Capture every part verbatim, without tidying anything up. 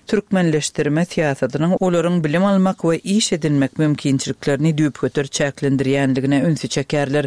türkmenleştirme siyasatynyň olaryň bilim almak we iş edinmek mümkinçiliklerini düýpgeter çäklendirýändigine ünsü çekerler.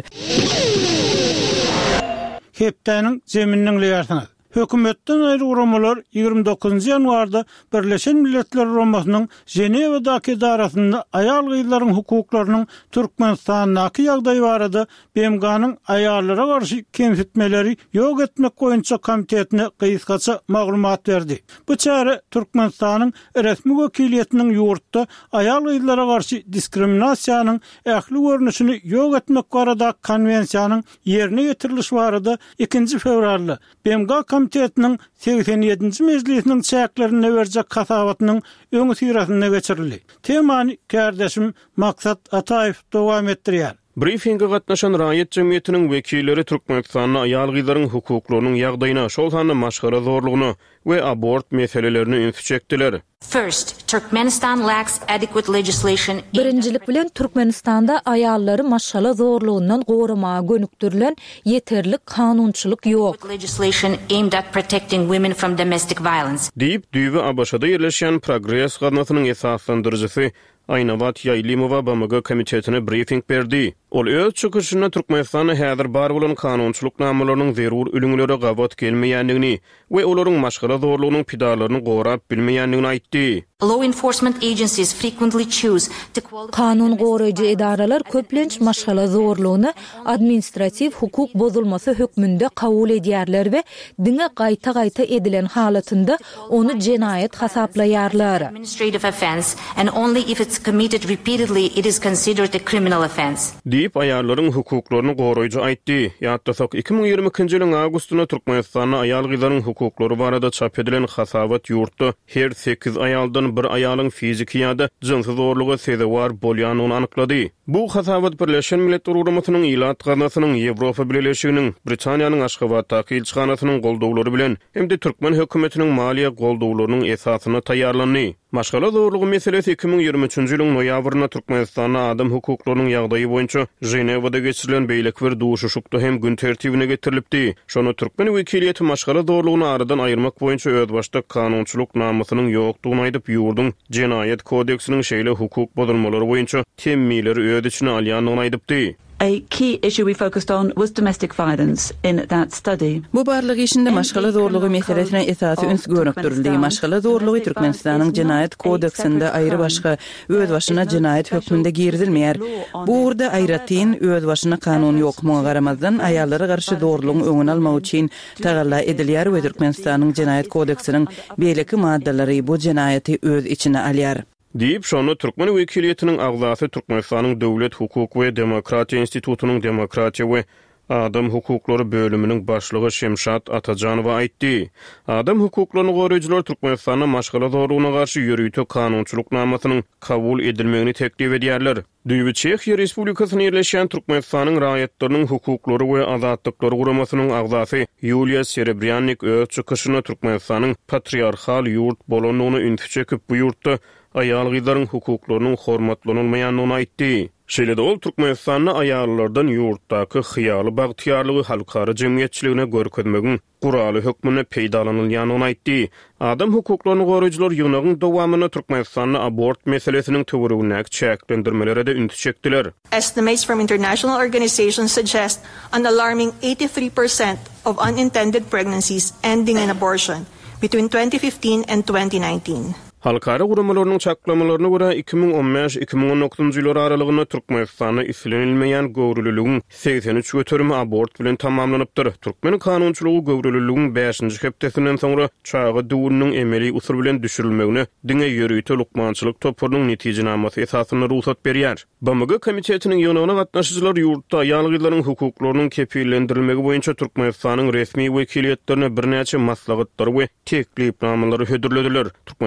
Hepdeniň zeminiň liýasyna Hökümetden ayrı uramalar ýygrimi dokuzynjy ýanwarda Birleşen Milletler Uramasının Jenewadaky idarasynda ayal gyýlaryň hukuklarynyň Türkmenistanyňky ýagdaýy barada B M G'nyň ayallara garşy kemsitmeleri ýok etmek goýunça komitetine gysgaça maglumat berdi. Bu çare Türkmenistanyň resmi wekiliýetiniň ýurtda ayal gyýlara garşy diskriminasiýanyň ähli görnüşini ýok etmek barada konwensiýanyň ýerine ýetirilişi barada ikinji fevralda B M G Komitetiniň seksen ýedinji mejlisiniň çäklerine berjek kasabatynyň öňü sirasyna geçirildi. Temany kardeşim Maksat Ataýew dowam etdirýär. Briefinge gatnaşan raýat jemgyýetiniň wekilleri Türkmenistanyň ayal gyýlaryň hukuklarynyň ýagdaýyna, şol hany maşgara zorlugyny we abort meselelerini ünsü çekdiler. First, Turkmenistan lacks adequate legislation. Birinjilik bilen Türkmenistanda ayallary maşgala zorlugundan goramaga gönüktirilen yeterlik kanunçylyk ýok. Legislation aimed at protecting women from domestic violence. Diýip düýbi Abaşada ýerleşýän Progress gatnaşynyň esaslandyrjysy Aynavat Ýaýlymowa B M G komitetine briefing berdi. Ol öz çykyşyna Türkmenistanyň häzir bar bolan kanunçylyk namalarynyň zerur ülüňlere gabat gelmeýändigini we olaryň maşgala zorlugynyň pidalaryny gorap bilmeýändigini aýtdy. Law enforcement agencies frequently choose to qualify Kanun goraýjy idaralar köplenç maşgala zorlugyny administrativ hukuk bozulmasy hökmünde kabul edýärler we diňe gaýta-gaýta edilen halatynda onu jenaýet hasaplaýarlar. Administrative offense, and only if it's committed repeatedly it is considered a criminal offense. Diýip ayarlaryň hukuklaryny goraýjy aýtdy. Ýatdasak iki ming ýigrimiki ýylyň awgustyna Türkmenistanyň ayal gyýlaryň hukuklary barada çap edilen hasabat ýurtda her sekiz ayaldan bir ayalyň fiziki ýa-da jinsy zorlugy sezewar bolýanyny anyklady. Bu hasabat Birleşen Milletler Uramasynyň ilat ganasynyň Ýewropa Birleşiginiň Britaniýanyň Aşgabatdaky elçixanasynyň goldawlary bilen hemde Türkmen hökümetiniň maliýe goldawlarynyň esasyny taýýarlandy. Maşgala zorlugy meselesi iki ming ýigrimiki ýylyň noýabrynda Türkmenistanyň adam hukuklarynyň ýagdaýy boýunça Jenewada geçirilen beýlik bir duşuşukda hem gün tertibine getirilipdi. Şonu Türkmen wekiliýeti maşgala zorlugyny aradan aýyrmak boýunça öz başda kanunçylyk namasynyň ýokdugyny aýdyp ýurdun Jenaýet kodeksiniň şeýle hukuk bozulmalary boýunça temmileri öz içine alýanyny aýdypdy. A key issue we focused on was domestic violence in that study. Bu barlygy içinde maşgala zorlugy meselesine esasy üns görnükdirildi. Maşgala zorlugy Türkmenistanyň Jenaýet kodeksinde aýry başga öz başyna jenaýet hökmünde girdilmeýär. Bu urda aýratyn öz başyna kanun ýokmuga garamazdan ayallara garşy zorlugyň öňüni almak üçin tagalla edilýär we Türkmenistanyň Jenaýet kodeksiniň beýleki maddalary bu jenaýety öz içine alýar. Diýip şonu Türkmen wekiliýetiniň agzasy Türkmenistanyň Döwlet Hukuk we Demokratiýa Institutunyň Demokratiýa we Adam hukuklary bölüminiň başlygy Şemşat Atajanowa aýtdy. Adam hukuklaryny goraýjylar Türkmenistanyň maşgala zorlugyna garşy ýürüýte kanunçylyk namasynyň kabul edilmegini teklip edýärler. Düýbi Çekiýa Respublikasyna ýerleşýän Türkmenistanyň raýatlarynyň hukuklary we azatlyklary guramasynyň agzasy Yulia Serebryannik öz çykyşyna Türkmenistanyň patriarxal ýurt bolanyny ünsü çekip bu ýurtda ayal gyýlaryň hukuklarynyň hormatlanylmaýanyny aýtdy. Şeýle-de ol Türkmenistanyň ayallardan ýurtdaky hyýaly bagtyarlygy halkara jemgyýetçiligine görkezmegiň guraly hökmüne peýdalanylýanyny aýtdy. Adam hukuklaryny goraýjylar ýygynyň dowamyny Türkmenistanyň abort meselesiniň töweregine çäklendirmelere de ünsü çekdiler. Estimates from international organizations suggest an alarming eighty-three percent of unintended pregnancies ending in abortion between twenty fifteen and twenty nineteen. Halkara guramalarynyň çaklamalarına görä iki ming on beş iki ming on dokuzynjy ýylar aralygynda Türkmenistanda islenilmeýän gowrululugyň seksen üç götürme abort bilen tamamlanypdyr. Türkmen kanunçylygy gowrululugyň beşinji hepdesinden soňra çağı döwrüniň emeli usul bilen düşürilmegine diňe ýörüýte lukmançylyk topurynyň netijenamasy esasyna ruhsat berýär. B M G komitetiniň ýygynyna gatnaşyjylar ýurtda aýal gyýlaryň hukuklarynyň kepillendirilmegi boýunça Türkmenistanyň resmi wekiliýetlerine birnäçe maslahatlar we teklipnamalary hödürlediler. Türkmenistan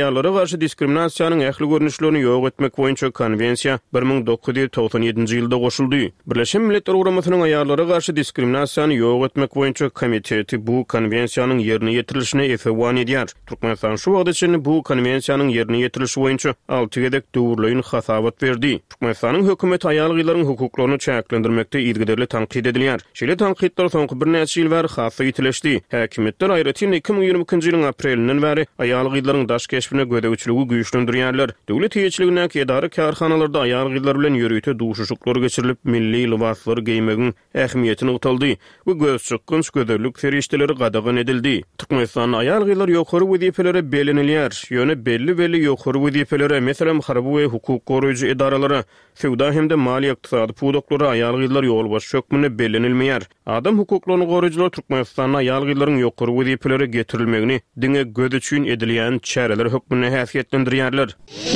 ayallara garşy diskriminasiýanyň ähli görnüşlerini ýok etmek boýunça konvensiýa bir ming dokuz ýüz togson ýedinji ýylda goşuldy. Birleşen Milletler Ugramysynyň ayallara garşy diskriminasiýany ýok etmek boýunça komiteti bu konvensiýanyň ýerine ýetirilişine efewan edýär. Türkmenistan şu wagt içinde bu konvensiýanyň ýerine ýetirilişi boýunça alty gedek döwürleýin hasabat berdi. Türkmenistanyň hökümeti ayalgylaryň hukuklaryny çäklendirmekde ýergiderli tanqid edilýär. Şeýle tanqidler soňky bir näçe ýyl bäri hassa ýitileşdi. Häkimetler aýratyn iki ming ýygrimi ikinji ýylyň aprelinden bäri ayalgylaryň daş keşfine gödäwçiligi güýçlendirýärler. Döwlet hiýetçiligine edara karhanalarda ayalgylar bilen ýörüýte duşuşyklar geçirilip milli libaslary giýmegiň ähmiýetini utaldy. Bu göz çykynç göderlik ferişteleri gadagan edildi. Türkmenistan ayalgylar ýokary wezifelere belenilýär. Ýöne belli-belli ýokary wezifelere, meselem harby we hukuk goraýjy edaralary, sewda hemde mali ykdysady pudoklary ayalgylar ýolbaş hökmüne belenilmeýär. Adam hukuklaryny goraýjylar Türkmenistan ayalgylaryň ýokary wezifelere getirilmegini diňe göz üçin edilýän çäreler hökmüne häsiýetlendirýärler.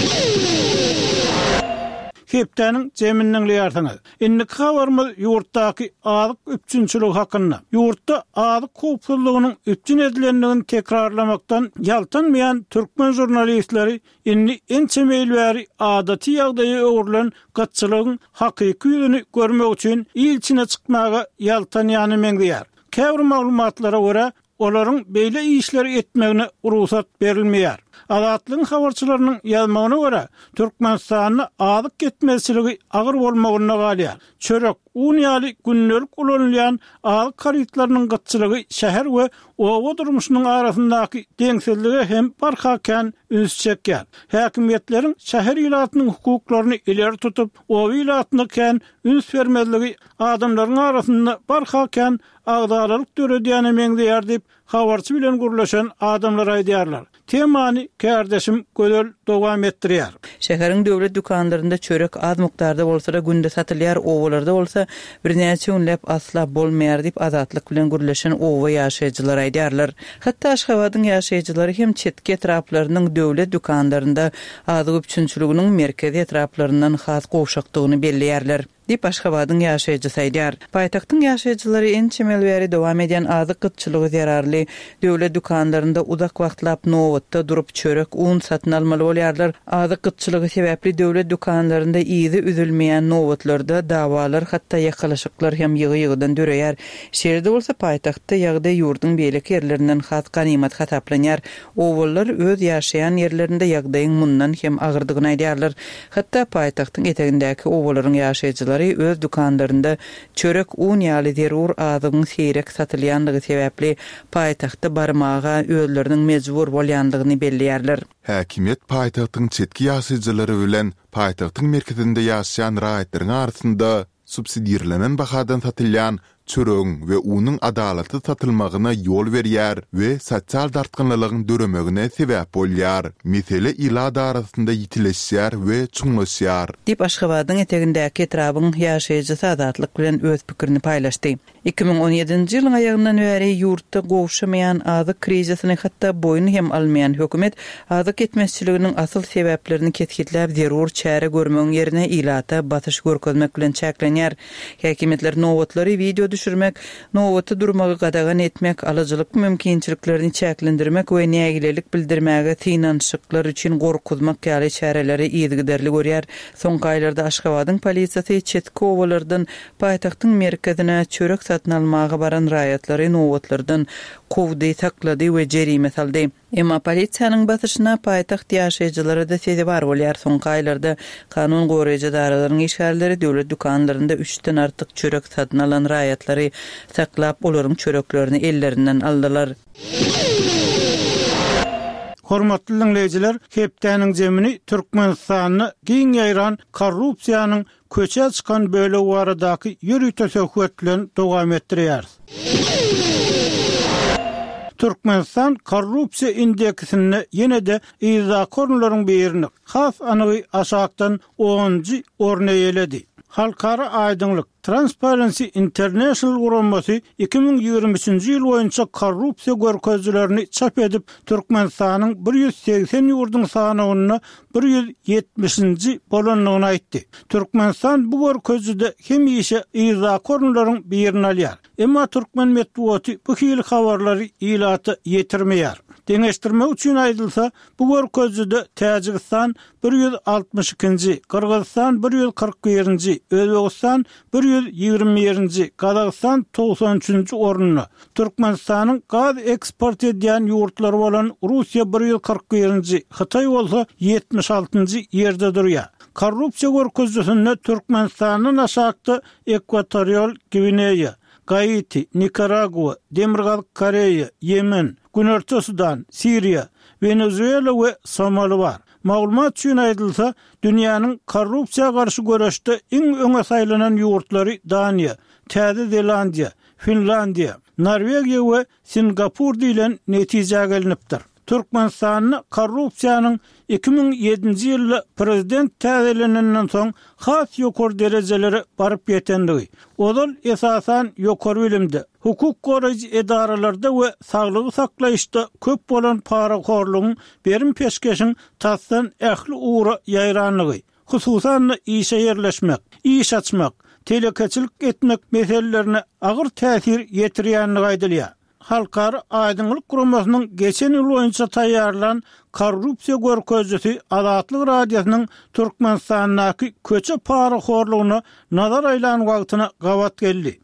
Hepdäniň jeminiň ýartyny. Innik habarmyz ýurtdaky azyk üçünçülük hakynda. Ýurtda azyk howpsuzlygynyň üçin edilendigini tekrarlamakdan ýaltanmaýan türkmen jurnalistleri inni en çemeýilbäri adaty ýagdaýa öwrilen gatçylygyň hakyky ýüzüni görmek üçin ilçine çykmaga ýaltanýany meňdýär. Käbir maglumatlara görä olaryň beýle işleri etmegine ruhsat berilmeýär. Adatlyň habarçylarynyň ýazmagyna görä, Türkmenistanyň azyk getmezçiligi agyr bolmagyna galýar. Çörek, un ýaly günnelik ulanylýan azyk karytlarynyň gatçylygy şäher we owa durmuşynyň arasyndaky deňsizlige hem barhaken üns çekýär. Häkimetleriň şäher ýylatynyň hukuklaryny ileri tutup, owa ýylatyny kän üns bermezligi adamlaryň arasynda barhaken agdaralyk döredýäne meňdýär diýip habarçy bilen gurlaşan adamlar aýdýarlar. Temany kardeşim gödel dowam etdirýär. Şäheriň döwlet dukanlarynda çörek az mukdarda bolsa-da günde satylýar, owalarda bolsa bir näçe ünläp asla bolmaýar diýip azatlyk bilen gurlaşan owa ýaşaýjylar aýdýarlar. Hatda Aşgabatyň ýaşaýjylary hem çetki etraplarynyň döwlet dukanlarynda azyk üçünçüliginiň merkezi etraplaryndan has gowşakdygyny belliýärler. Dip Aşgabatyň ýaşaýjysy aýdýar. Paýtagtyň ýaşaýjylary en çemelbäri dowam edýän azyk gytçylygy zararly döwlet dukanlarynda uzak wagtlap nowatda durup çörek, un satyn almaly bolýarlar. Azyk gytçylygy sebäpli döwlet dukanlarynda izi üzülmeýän nowatlarda dawalar hatda ýakalaşyklar hem ýygy-ýygydan döreýär. Şeýerde bolsa paýtagtda ýagdaý ýurdun beýleki ýerlerinden has ganymat hataplanýar. Owallar öz ýaşaýan ýerlerinde ýagdaýyň mundan hem agyrdygyny aýdýarlar. Hatda paýtagtyň etegindäki owalaryň ýaşaýjylary öz dukanlarynda çörek, un ýaly zerur azygyň seýrek satylýandygy sebäpli paýtagtda barmaga özleriniň mejbur bolýandygyny belliýärler. Häkimet paýtagtyň çetki ýaşaýjylary bilen paýtagtyň merkezinde ýaşaýan raýatlaryň arasynda subsidiýerlenen bahadan satylýan çörüň we unyň adalaty satylmagyna ýol berýär we sosial dartgynlygyň döremegine sebäp bolýar. Mesele ilada arasynda ýitileşýär we çuňlaşýar. Dip Aşgabatyň etegindäki etrabyň ýaşaýjysy azatlyk bilen öz pikirini paýlaşdy. iki ming on ýedinji ýylyň aýagyndan bäri ýurtda gowşamaýan azyk krizisini hatda boyun hem almaýan hökümet azyk etmezçiliginiň asyl sebäplerini ketkitlep zerur çäre görmegiň ýerine ilata batyş görkezmek bilen çäklenýär. Häkimetler nowatlary video düşürmek, nowaty durmagy gadagan etmek, alyjylyk mümkinçiliklerini çäklendirmek we nägilelik bildirmäge tynançyklar üçin gorkuzmak ýaly çäreleri ýetgiderli görýär. Soňky aýlarda Aşgabatyň polisiýasy çetki owalardan paýtagtyň merkezine çörek satyn almaga baran raýatlary nowatlardan kowdy taklady we jerime saldy. Emma polisiýanyň batyşyna paýtagt ýaşaýjylary da sezi bar bolýar. Soňky aýlarda kanun goraýjy daralaryň işgärleri döwlet dukanlarynda üçden artyk çörek satyn alan raýatlary saklap olaryň çöreklerini ellerinden aldylar. Hormatly dinleyijiler, hepdäniň jemini Türkmenistanyny giň ýaýran korrupsiýanyň köçe çykan böle waradaky ýürüýte söhbet bilen dowam etdirýär. Türkmenistan korrupsiýa indeksinde ýene de iza korunlaryň birini has anygy aşakdan onunji orna ýeledi. Halkara aýdyňlyk Transparency International Guramasy iki ming ýygrimi üçinji ýyl boýunça korrupsiýa görkezlerini çap edip Türkmenistanyň bir ýüz seksen ýurdun sanawyna bir ýüz ýetmişinji bolanlygyny aýtdy. Türkmenistan bu görkezde hem ýeşe iza korunlaryň birini alýar. Emma Türkmen medeniýeti bu hili habarlary ilata ýetirmeýär. Deňeşdirmek üçin aýdylsa, bu görkezde Täjikistan bir yüz altmış ikinji, Kyrgyzstan bir yüz kırk birinji, Özbegistan bir yüz ýigirme birinji, Kazakystan doksan üçünji orunny, Türkmenistanyň gaz eksport edýän ýurtlary bolan Russiýa bir yüz kırk birinji, Hytaý bolsa ýetmiş altynjy ýerde durýar. Korrupsiýa görkezinde Türkmenistanyň aşakty Ekwatorial Gvineya, Haiti, Nikaragua, Demirgaz Koreya, Yemen, Günörtü Sudan, Siriya, Venezuela we Somali bar. Maglumat üçin aýdylsa, dünýäniň korrupsiýa garşy görüşde iň öňe saýlanan ýurtlary Daniýa, Täze Zelandiýa, Finlandiýa, Norwegiýa we Singapur diýilen netije gelinipdir. Türkmenistanyň korrupsiýanyň iki ming ýedinji ýylda prezident täzelenenden soň has ýokary derejelere baryp ýetendigi. Odal esasan ýokary bilimde, hukuk goraýjy edaralarda we saglygy saklaýyşda köp bolan paraxorlugyň berim peşkeşiň tasdan ähli uğra ýaýranlygy, hususan işe ýerleşmek, iş açmak, telekeçilik etmek meselelerine agyr täsir ýetirýänligi aýdylýar. Halkara Aydınlyk Guramasynyň geçen ýyl boýunça taýýarlan korrupsiýa görkezjisi Azatlyk radiosynyň Türkmenistanyňky köçe paraxorlugyny nazar aýlan wagtyna gawat geldi.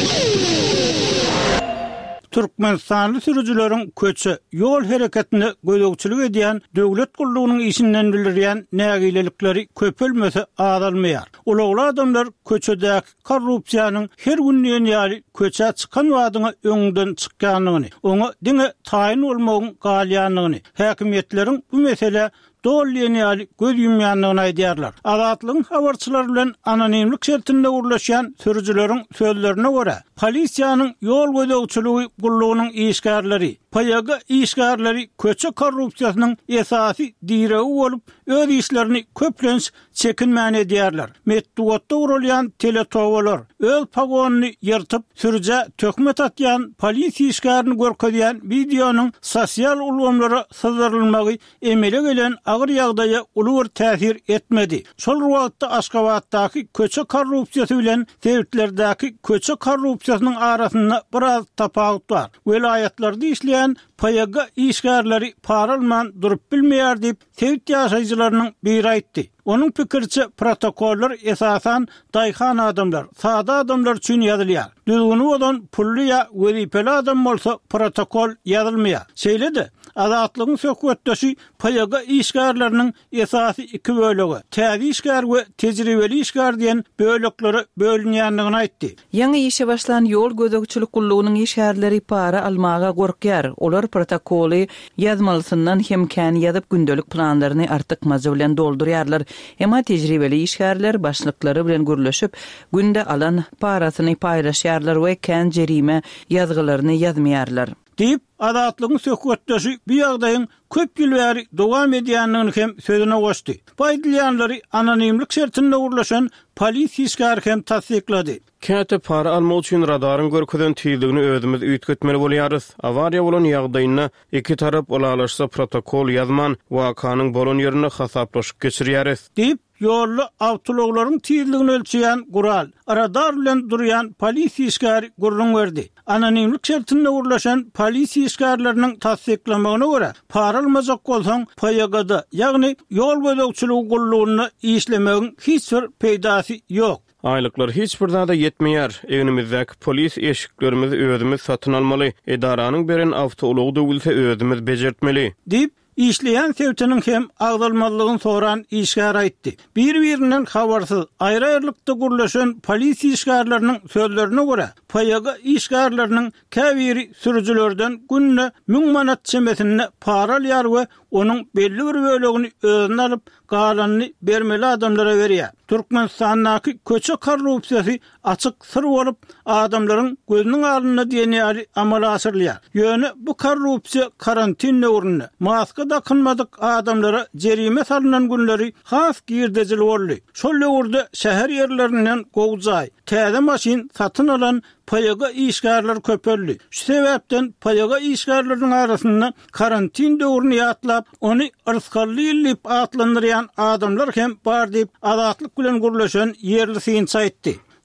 Türkmenistanly sürüjüleriň köçe ýol hereketine gödөгçilik edýän döwlet gullugynyň işinden bildirýän nägilelikleri köpelmese azalmaýar. Ulagly adamlar köçedäki korrupsiýanyň her günnäň ýaly köçe çykan wadyna öňünden çykýanyny, oňa diňe taýin bolmagyň galýanyny, häkimetleriň bu mesele dolýany göz ýumýanlygyny aýdýarlar. Azatlygyň habarçylary bilen anonimlik şertinde urlaşýan sürüjüleriň sözlerine görä, polisiýanyň ýol gödөгçiligi gullugynyň işgärleri, paýaga işgärleri köçe korrupsiýasynyň esasy diregi bolup, öz işlerini köplenç çekinmän edýärler. Metdugatda urulýan teletowalar öz pagonyny ýyrtyp, sürüje töhmet atýan polisiýa işgärini görkezýän videonyň sosial ulgamlara syzdyrylmagy emele gelen agyr ýagdaýa uly bir täsir etmedi. Şol wagtda Aşgabatdaky köçe korrupsiýasy bilen devletlerdäki köçe korrupsiýasynyň arasynda biraz tapawut bar. Welaýatlarda işleýän paýaga işgärleri paralman durup bilmeýär diýip tewit ýaşaýjylarynyň biri aýtdy. Onun pikirçe protokollar esasan daýhan adamlar, sada adamlar üçin ýazylýar. Düzgünü bolan pully ýa wezipeli adam bolsa protokol ýazylmaýar. Şeýle-de Azatlygyň söhbetdeşi paýaga işgärleriniň esasy iki bölegi, täze işgär we tejribeli işgär diýen bölekleri bölünýändigini aýtdy. Ýaňy işe başlan ýol gödөгçilik gullugynyň işgärleri para almaga gorkýar. Olar protokoly ýazmalysyndan hem kän ýazyp gündelik planlaryny artykmazy bilen doldurýarlar. Emma tejribeli işgärler başlyklary bilen gürleşip günde alan parasyny paýlaşýarlar we kän jerime ýazgylaryny ýazmaýarlar. Diýip Azatlygyň söhbetdeşi bu ýagdaýyň köp ýyl bäri dowam edýändigini hem sözüne goşdy. Paýdalýanlary anonimlik şertinde urlaşan polisiýa işgäri hem tasdiklady. Käte para almak üçin radaryň görkezden tiýdigini özümiz üýtgetmeli bolýarys. Awariýa bolan ýagdaýyna iki tarap olalaşsa protokol ýazman wakanyň bolan ýerine hasaplaşyp geçirýäris. Diýip ýolly awtologlaryň tiýdigini ölçeýän gural, radar bilen durýan polisiýa işgäri gurrun berdi. Anonimlik şertinde urlaşan polisiýa işgärleriniň tasdiklamagyna görä, para almajak bolsaň paýagada, ýagny ýol gödөгçiligi gullugyny işlemegiň hiç bir peýdasy ýok. Aýlyklar hiç bir zada ýetmeýär. Egnimizdäki polis eşiklerimizi özümiz satyn almaly, edaranyň beren awtology döwülse özümiz bejertmeli. Diýip İşleyen sevtinin hem ağdalmalıgın soran işgär aýtdy. Bir-birinden habarsyz aýry-aýrylykda gurlaşan polisiýa işgärleriniň sözlerine görä, paýaga işgärleriniň käbiri sürüjülerden günne müň manat çemesine para alýar we onun belli bir bölegini özüne alyp galanyny bermeli adamlara berýär. Türkmenistanyňky köçe korrupsiýasy açyk syr bolup adamlaryň gözüniň aldyna diýeni amala asyrlýar. Ýöne bu korrupsiýa karantin döwründe maska dakynmadyk adamlara jerime salynan günleri has girdejil boldy. Şol döwürde şäher ýerlerinden gowjay, täze maşin satyn alan paýaga işgärler köpeldi. Şu sebäpden paýaga işgärleriň arasynda karantin döwrüni ýatlap, ony ırskally ýylyp atlandyrýan adamlar hem bar diýip Azatlyk bilen gurlaşan ýerli synça aýtdy.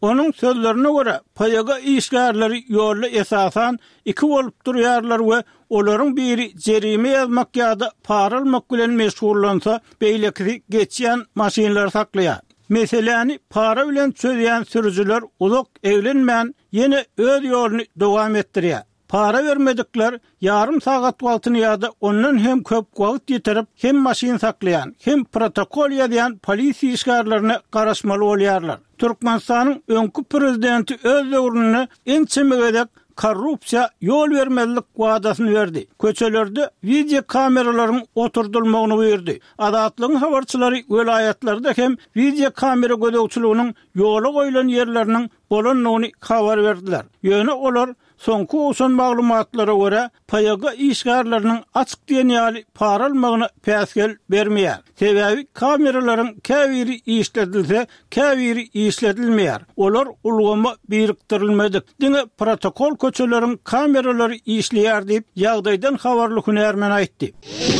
Onun sözlerine göre payaga işgärleri yolda esasan iki bolup durýarlar we olaryň biri jerime yazmak ýa-da para almak bilen meşgullansa beýleki geçýän maşinler saklaýar. Meseleni para bilen çözýän sürüjüler uzak evlenmän ýene öz ýoluny dowam etdirýär. Para vermedikler yarım saat waltyny ýa-da ondan hem köp wagt ýetirip hem maşin saklayan hem protokol ýazýan polisiýa işgärlerine garaşmaly bolýarlar. Türkmenistanyň öňkü prezidenti öz döwrüne en çemegedek korrupsiýa ýol vermezlik wadasyny berdi. Köçelerde video kameralaryň oturdulmagyny berdi. Adatlyň habarçylary welaýatlarda hem video kamera gödäwçiliginiň ýola goýulan ýerleriniň bolanlygyny habar berdiler. Ýöne olar soňky usan maglumatlara görä payaga işgärleriniň açyk diýenýäli para almagyna päsgel bermeýär. Sebebi kameralaryň käbiri işledilse, käbiri işledilmeýär. Olar ulgama biriktirilmedik. Diňe protokol köçeleriň kameralary işleýär diýip ýagdaýdan habarly hünärmen aýtdy.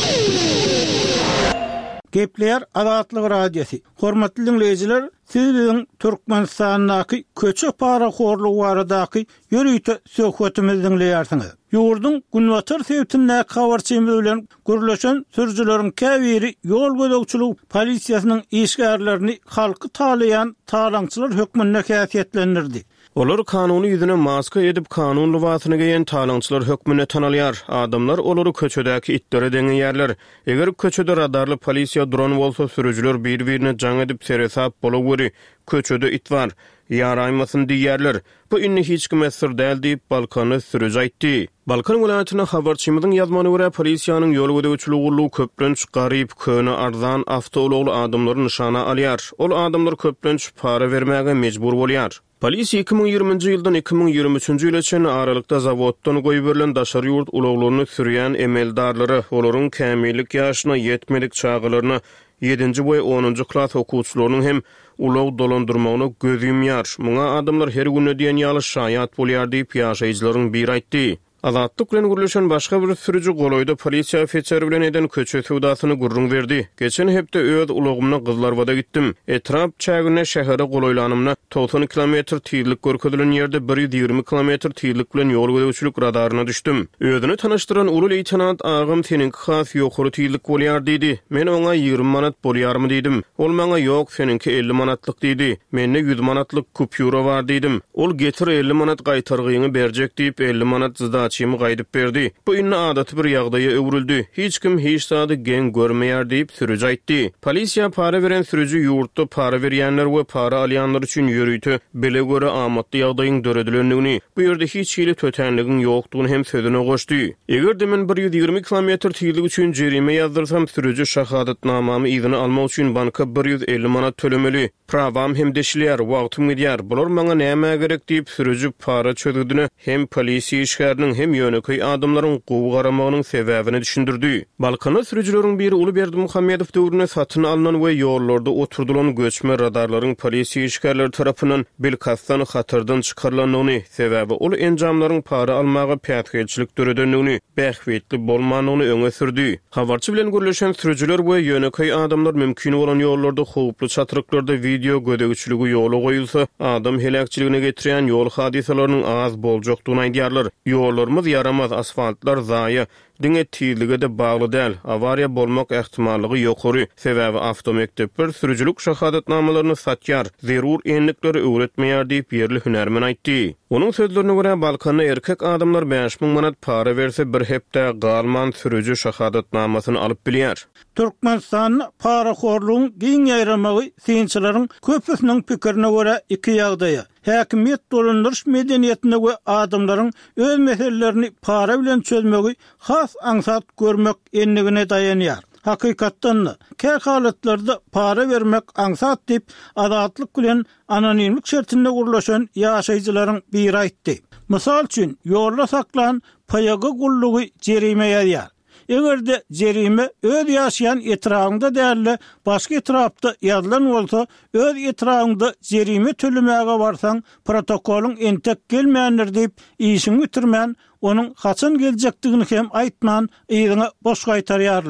Gepler Azatlyk radiosi. Hormatly dinleyijiler, siz biziň Türkmenistanyňky köçe para horlugy baradaky ýürüýte söhbetimizi dinleýärsiňiz. Ýurdun günwatar sebäplerine habarçymyz bilen gürleşen sürüjüleriň käbiri ýol gödäwçilik polisiýasynyň işgärlerini halky talaýan talaňçylar hökmünde häsiýetlendirdi. Olar kanuny ýüzüne maska edip kanun luwatyny geýen talaňçylar hökmüne tanalýar. Adamlar olary köçedäki itlere deňen ýerler. Eger köçede radarly polisiýa dron bolsa sürüjüler bir-birine jaň edip seresap bolawry. Köçede it bar, ýaraýmasyn diýerler. Bu inni hiç kim esir däl diýip Balkany sürüj aýtdy. Balkan welaýatyna habarçymyzyň ýazmany görä polisiýanyň ýol gödäwçiligi köplenç garyp köne arzan awtologly adamlary nyşana alýar. Ol adamlar köplenç para bermäge mejbur bolýar. Polisiýa iki ming ýygrüňji ýyldan iki ming ýygrimi üçünji ýylaçan aralykda zawoddan goýup berilen daşary ýurt ulaglaryny sürýän emeldarlary olaryň kämillik ýaşyna ýetmedik çağlaryny ýedinji we onunji klas okuwçylarynyň hem ulag dolandyrmagyny gözüýmýär. Muňa adamlar her güni diýen ýaly şaýat bolýar diýip ýaşaýjylaryň biri aýtdy. Azatlyk bilen gürleşen başga bir sürüji goloýda polisiýa ofiseri bilen eden köçe sowdasyny gurrun berdi. Geçen hepde öz ulagymna Gyzlarwada gitdim. Etrap çägine şähere goloýlanymna doksan kilometr tiýlik görkezdilen ýerde bir ýüz ýigri kilometr tiýlik bilen ýol gödäwçilik radaryna düşdüm. Özüni tanıştyran uly leýtenant agam seninki has ýokary tiýlik bolýar diýdi. Men oňa ýygrimi manat bolýarmy diýdim. Ol maňa ýok, seninki elli manatlyk diýdi. Mende yüz manatlyk kupýura bar diýdim. Ol getir elli manat gaýtargyňy berjek diýip elli manat zda çymy gaýdyp berdi. Bu inne adaty bir ýagdaýa öwrüldi. Hiç kim hiç sady gen görmeýär diýip sürüj aýtdy. Polisiýa para beren sürüji ýurtda para berýänler we para alýanlar üçin ýürüýdi. Bele görä amatly ýagdaýyň döredilendigini, bu ýerde hiç hili tötenligiň ýokdugyny hem sözüne goşdy. Eger de men bir ýüz ýigri kilometr tiýlik üçin jerime ýazdyrsam sürüji şahadatnamamy izni almak üçin banka bir ýüz elli manat tölemeli. Prawam hem deşilýär, wagtym gidýär. Bular maňa näme gerek diýip sürüji para çözdüni hem polisiýa işgäriniň hem ýöneköy adamlaryň gowy garamagynyň sebäbini düşündirdi. Balkana sürüjüleriň biri Ulyberdi Muhammedow döwrüne satyn alynan we ýollarda oturdulan göçme radarlaryň polisiýa işgärleri tarapyndan bilkasdan hatyrdan çykarylanyny, sebäbi ol enjamlaryň para almagy pätgelçilik döredenligini, bähwetli bolmanyny öňe sürdi. Habarçy bilen gürleşen sürüjüler we ýöneköy adamlar mümkin bolan ýollarda howply çatyryklarda video gödäwçiligi ýola goýulsa, adam helakçylygyna getirýän ýol hadisalarynyň az boljokdugyny aýdýarlar. Ýollarymyz yaramaz, asfaltlar zaýa, diňe tiýlige de bagly däl. Awariýa bolmak ähtimallygy ýokary. Sebäbi awtomekdepler sürüjilik şahadatnamalaryny satýar, zerur enlikleri öwretmeýär diýip ýerli hünärmen aýtdy. Onuň sözlerine görä Balkanda erkek adamlar beş ming manat para berse bir hepde galman sürüji şahadatnamasyny alyp bilýär. Türkmenistan para horlugyň giň ýayramagy synçylaryň köpüsiniň pikirine görä iki ýagdaýa. Häkimiýet dolandyrş medeniýetine we adamlaryň öz meselelerini para bilen çözmegi has aňsat görmek enligine dayanýar. Hakykatdan kär halatlarda para vermek aňsat diýip azatlyk bilen anonimlik şertinde gurlaşan ýaşaýjylaryň biri aýtdy. Mysal üçin ýolda saklan payaga gullugy jerime ýazýar. Egerde jerime öz ýaşaýan etragyňda däli başga etrapda ýazylan bolsa, öz etragyňda jerime tölemäge barsaň protokoluň entek gelmeýändir diýip işini bitirmän, onuň haçan geljekdigini hem aýtman, ýygyna boş gaýtarýarlar.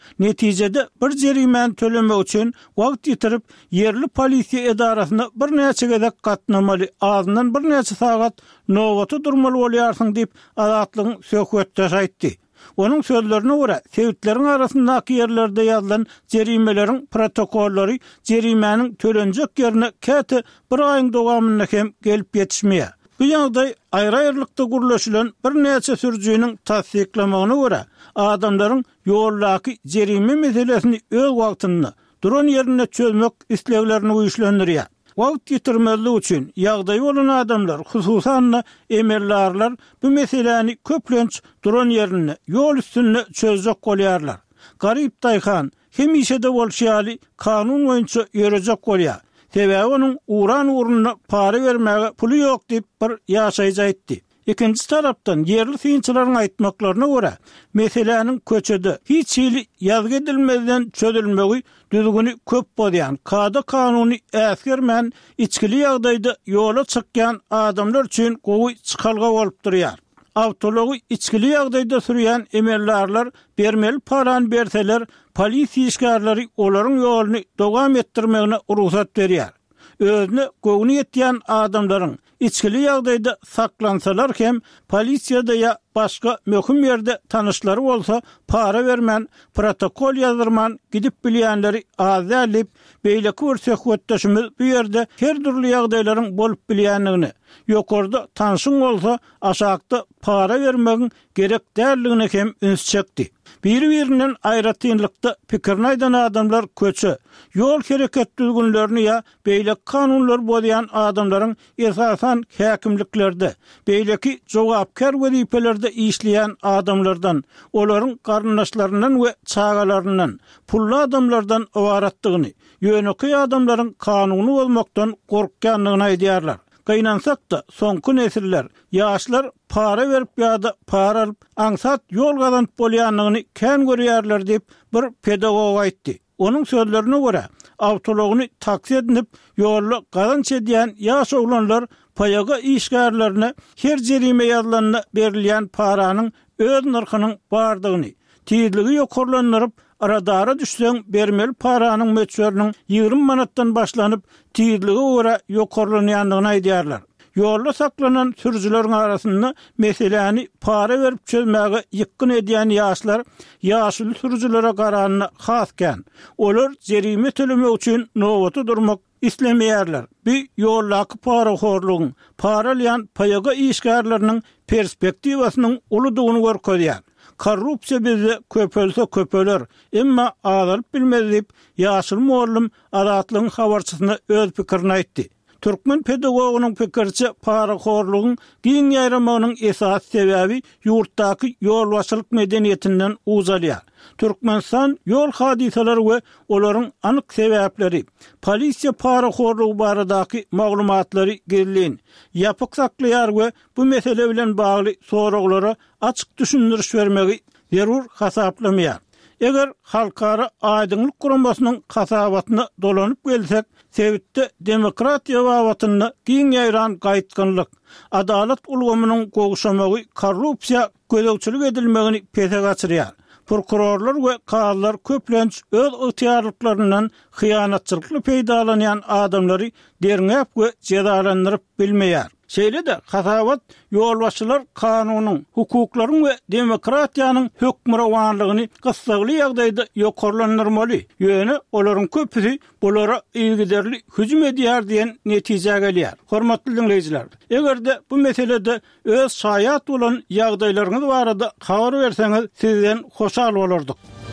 Netijede bir jerimen tölemek üçin wagt ýitirip yerli polisiýa edarasyna bir näçe gezek gatnamaly, azyndan bir näçe sagat nowata durmaly bolýarsyň diýip azatlygyň söhbetde aýtdy. Onun sözlerine göre sevitlerin arasındaki yerlerde yazılan cerimelerin protokolleri jerimenin tölenjek yerine käte bir ayın dowamyna hem gelip yetişmeye. Bu ýagdaý aýra-aýrylykda gurulşylan bir näçe sürjüniň tasdiklamagyna görä adamlaryň ýoldaky jerime meselesini öz wagtynda duran ýerine çözmek isleglerini güýçlendirýär. Wagt ýitirmezlik üçin ýagdaý bolan adamlar, hususan emellerler bu meseleni köplenç duran ýerine ýol üstünde çözjek bolýarlar. Garyp Taýhan hemişe de bolşýaly kanun boýunça ýörejek bolýar. Sebäbi onuň uran urunyna para bermäge puly ýok diýip bir ýaşaýjy aýtdy. Ikinci tarapdan yerli synçylaryň aýtmaklaryna görä, meseleniň köçede hiç ýyly ýazgy edilmeden çözülmegi düzgüni köp bolýan, kada kanuny äsgermän içkili ýagdaýda ýola çykýan adamlar üçin gowy çykalga bolup durýar. Awtology içkili ýagdaýda sürýän emellerler bermeli paran berseler, polisiýa işgärleri olaryň ýoluny dowam etdirmegine ruhsat berýär. Özüne gowny ýetýän adamlaryň içkili ýagdaýda saklansalar hem polisiýada ýa başga möhüm ýerde tanışlary bolsa para bermän, protokol ýazyrman gidip bilýänleri azalip beýleki bir söhbetdeşimiz bu ýerde her türlü ýagdaýlaryň bolup bilýänligini, ýokarda tanışyň bolsa aşakda para bermegiň gerek däldigine hem üns çekdi. Bir-birinden aýratynlykda pikirini aýdan adamlar köçe, ýol hereket düzgünlerini ýa beýleki kanunlar bolýan adamlaryň esasan häkimliklerde, beýleki jogapkar wezipelerde işleyen adamlardan, olaryň garyndaşlaryndan we çagalaryndan, pully adamlardan owaratdygyny, ýöneki adamlaryň kanuny bolmakdan gorkýanlygyny aýdýarlar. Gaýnansak da soňky nesiller, ýaşlar para berip ýa-da para alyp aňsat ýol gazanyp bolýanlygyny kän görýärler diýip bir pedagog aýtdy. Onun sözlerine görä, awtologyny taksir edip ýolda gazanç edýän ýaş oglanlar payaga işgärlerine her jerime ýazylanyna berilýän paranyň öz narhynyň bardygyny, tizligi ýokarlandyryp aradara düşseň bermeli paranyň möçberiniň ýygrimi manatdan başlanyp tizligi görä ýokarlanýanlygyny aýdýarlar. Ýolda saklanan sürjüleriň arasynda meseleni para berip çözmäge ýykyn edýän ýaşlar ýaşly sürjülere garanyna hasken. Olar jerime tölemek üçin nowata durmak islemeýärler. Bir ýoldaky paraxorlugyň, paralyan payaga işgärleriniň perspektiwasynyň uludygyny görkezýär. Korrupsiýa bizi köpölse köpöler, emma azalyp bilmezip ýaşyl muallim adatlygyň habarçysyna öz pikirini aýtdy. Türkmen pedagogunyň pikirçe paraxorlugyň giň ýaýramagynyň esas sebäbi ýurtdaky ýolbaşçylyk medeniýetinden uzalýar. Türkmenistan ýol hadiseleri we olaryň anyk sebäpleri, polisiýa paraxorlugy baradaky maglumatlary gezlin, ýapyk saklaýar we bu mesele bilen bagly soraglara açyk düşündiriş bermegi zerur hasaplamayar. Eger halkara aýdyňlyk guramasynyň hasabatyna dolanyp gelsek, Sevitde demokratiýa wawatyna giň ýaýran gaýtgynlyk, adalet ulgamynyň gogşamagy, korrupsiýa gözegçilik edilmegini pese gaçyrýar. Prokurorlar we gaýlar köplenç öz ygtyarlyklaryndan hyýanatçylykly peýdalanýan adamlary derňäp we cezalandyryp bilmeýär. Şeýle de hasabat ýolbaşçylar kanunyň, hukuklaryň we demokratiýanyň hökmürawanlygyny gysgaly ýagdaýda ýokarlandyrmaly. Ýöne olaryň köpüsi bulara ilgiderli hüjüm edýär diýen netije gelýär. Hormatly dinleýijiler, egerde bu meselede öz şaýat bolan ýagdaýlaryňyz barada habar berseňiz sizden hoşal bolardyk.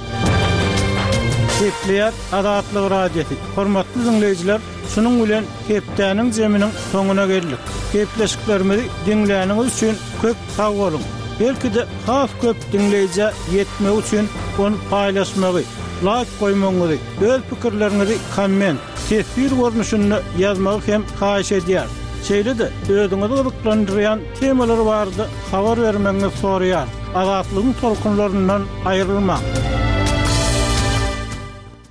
Hepleýär Adatlyk radiosi. Hormatly dinleýijiler, şunun bilen hepdäniň jeminiň soňuna geldik. Hepleşiklerimizi dinleýäniňiz üçin köp sag bolun. Belki de has köp dinleýije ýetmek üçin onu paýlaşmagy, like goýmagy, öz pikirleriňizi komment, tesbir görnüşünde ýazmagy hem haýyş edýär. Şeýle de özüňizi gyzyklandyrýan temalar bardy, habar bermeňizi soraýar. Adatlygyň tolkunlaryndan aýrylma.